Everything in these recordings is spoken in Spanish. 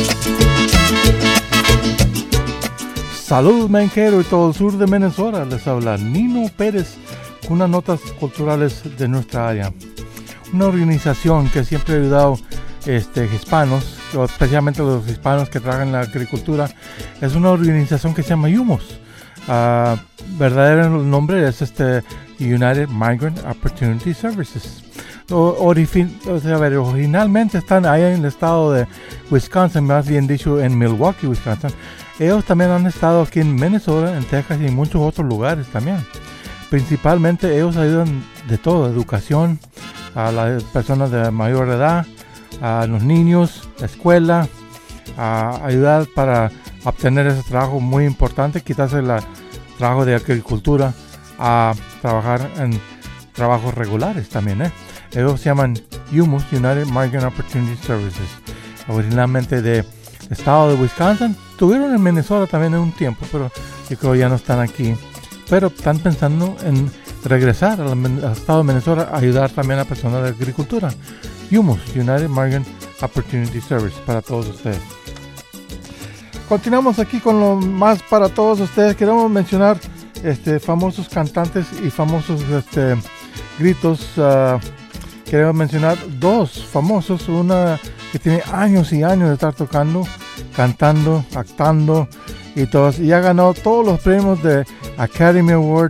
Saludos Menquero y todo el sur de Minnesota, les habla Nino Pérez con unas notas culturales de nuestra área. Una organización que siempre ha ayudado hispanos, especialmente los hispanos que trabajan en la agricultura, es una organización que se llama YUMOS. Verdadero nombre es United Migrant Opportunity Services. Originalmente están ahí en el estado de Wisconsin, más bien dicho en Milwaukee, Wisconsin. Ellos también han estado aquí en Minnesota, en Texas y en muchos otros lugares también. Principalmente ellos ayudan de todo, educación a las personas de mayor edad, a los niños, la escuela, a ayudar para obtener ese trabajo muy importante, quitarse el trabajo de agricultura, a trabajar en trabajos regulares también. Ellos se llaman YUMOS, United Migrant Opportunity Services, originalmente de estado de Wisconsin. Estuvieron en Minnesota también en un tiempo, pero yo creo que ya no están aquí. Pero están pensando en regresar al estado de Minnesota a ayudar también a personas de agricultura. YUMOS, United Migrant Opportunity Service, para todos ustedes. Continuamos aquí con lo más para todos ustedes. Queremos mencionar famosos cantantes y famosos gritos. Queremos mencionar dos famosos. Una que tiene años y años de estar tocando, cantando, actuando y todos. Y ha ganado todos los premios de Academy Award,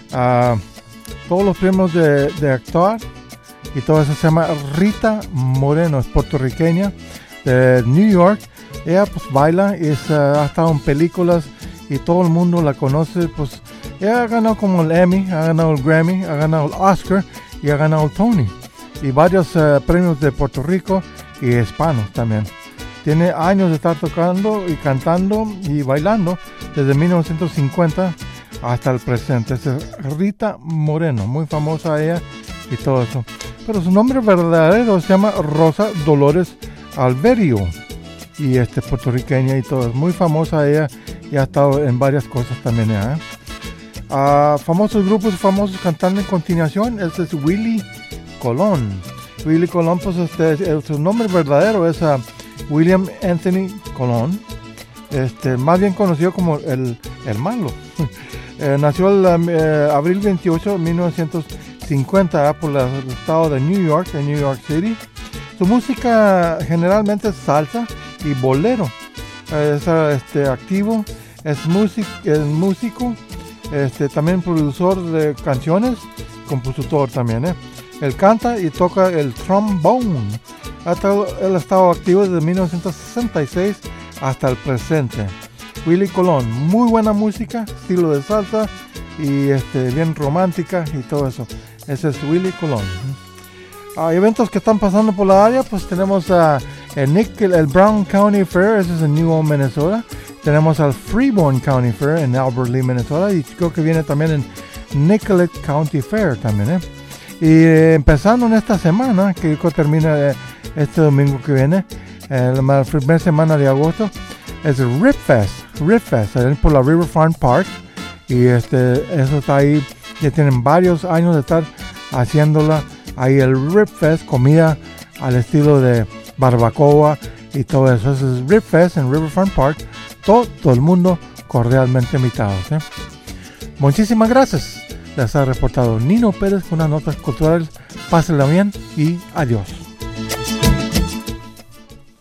todos los premios de actuar y todo eso. Se llama Rita Moreno, es puertorriqueña de New York. Ella pues baila y ha estado en películas y todo el mundo la conoce. Pues ella ha ganado como el Emmy, ha ganado el Grammy, ha ganado el Oscar y ha ganado el Tony y varios premios de Puerto Rico y hispanos también. Tiene años de estar tocando y cantando y bailando desde 1950 hasta el presente. Es Rita Moreno, muy famosa ella y todo eso. Pero su nombre verdadero se llama Rosa Dolores Alverio y puertorriqueña y todo. Es muy famosa ella y ha estado en varias cosas también. Famosos grupos, famosos cantando en continuación. Este es Willie Colón. Willie Colón, pues su nombre verdadero es William Anthony Colón, más bien conocido como el malo. Nació el abril 28 de 1950 por el estado de New York, en New York City. Su música generalmente es salsa y bolero. Es activo, es músico, también productor de canciones, compositor también. Él canta y toca el trombone. Él ha estado activo desde 1966 hasta el presente. Willie Colón, muy buena música, estilo de salsa y bien romántica y todo eso. Ese es Willie Colón. Eventos que están pasando por la área, pues tenemos el Brown County Fair, ese es en New Ulm, Minnesota. Tenemos al Freeborn County Fair en Albert Lea, Minnesota, y creo que viene también en Nicollet County Fair también. Y empezando en esta semana, que termina este domingo que viene, la primera semana de agosto, es el Rib Fest, por la Riverfront Park. Y eso está ahí, ya tienen varios años de estar haciéndola. Ahí el Rib Fest, comida al estilo de barbacoa y todo eso. Ese es Rib Fest en Riverfront Park. Todo el mundo cordialmente invitados. Muchísimas gracias. Les ha reportado Nino Pérez con unas notas culturales. Pásenla bien y adiós.